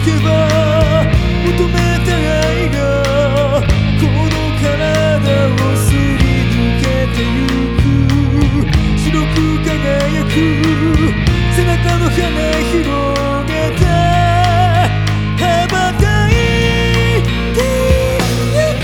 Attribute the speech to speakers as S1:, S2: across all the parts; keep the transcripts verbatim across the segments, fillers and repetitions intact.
S1: けば求めた愛がこの体をすり抜けてゆく。白く輝く背中の羽広げた羽ばたいてゆく。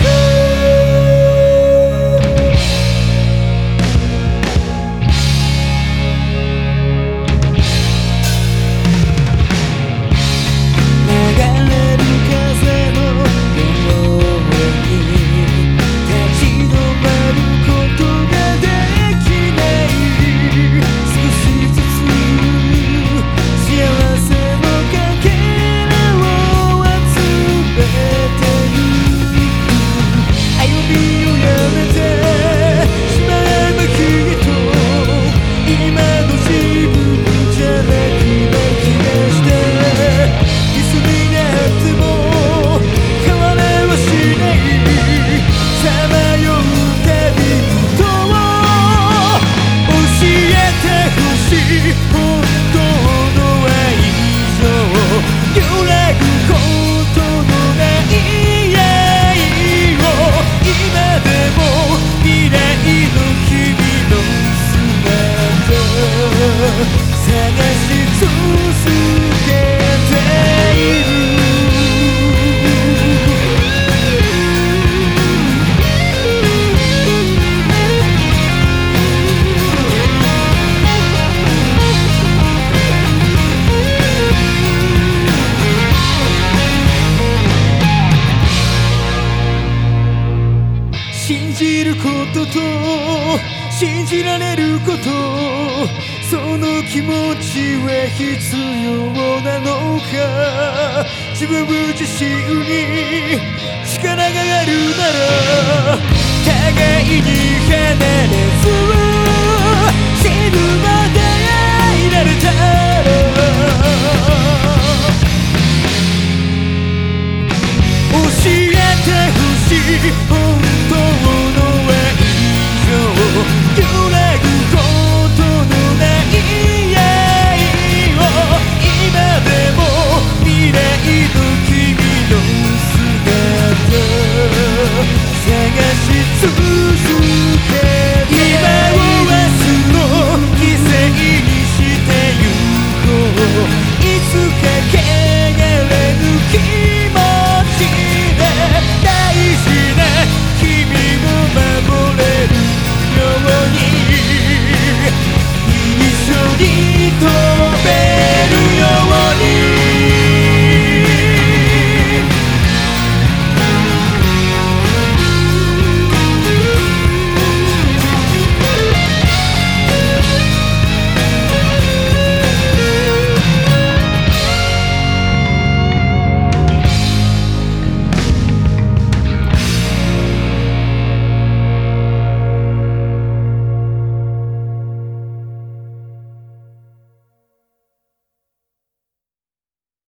S1: 流れる風のように立ち止まることができない。少しずつ幸せのかけらを集めてゆく。歩みをやめてしまえばきっと今の自分じゃなくな気がして、いつになっても変われはしないさまよう旅人を教えてほしい。本当の愛情揺らぐことのない愛を今でも未来の君の姿探し続けている。信じることと信じられること、その気持ちは必要なのか。自分自身に力があるなら互いに離れず